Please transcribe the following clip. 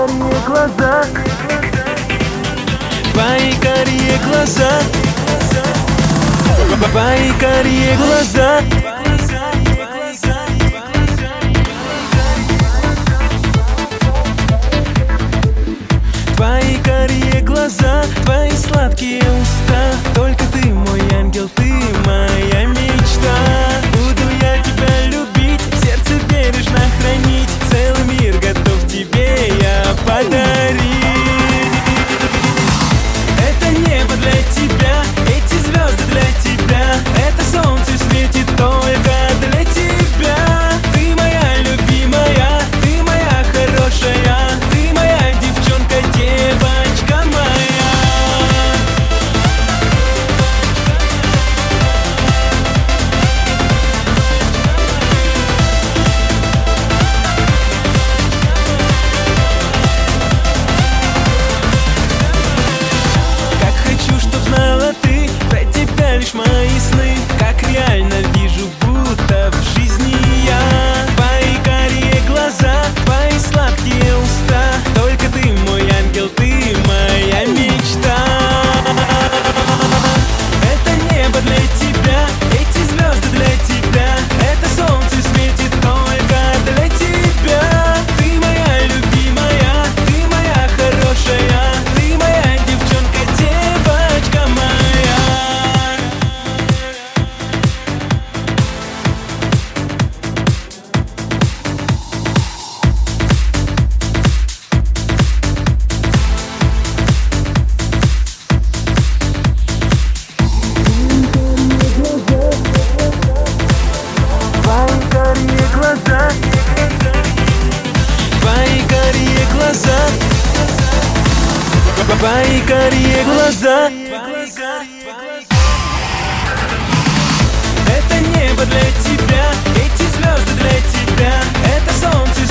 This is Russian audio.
карие глаза, твои карие глаза, твои карие глаза. Твои карие глаза, твои сладкие уста. Только ты мой ангел, ты моя мечта. Буду я тебя любить, сердце бережно хранить. Целый мир готов тебе я подарить. Это небо для тебя, эти звезды для тебя. Это солнце светит только для тебя. Ты моя любимая, ты моя хорошая, ты моя девчонка, девочка моя. Как хочу, чтоб знала ты, про тебя лишь мои сны. Как реально вижу, будто в жизни я. Твои карие глаза, твои сладкие уста. Только ты мой ангел, ты моя мечта. Это небо для тебя, эти звезды для тебя. Это солнце светит только для тебя. Ты моя любимая, ты моя хорошая, ты моя девчонка, девочка моя. Твои карие глаза, твои карие глаза, твои карие глаза. Это небо для тебя, эти звезды для тебя. Это солнце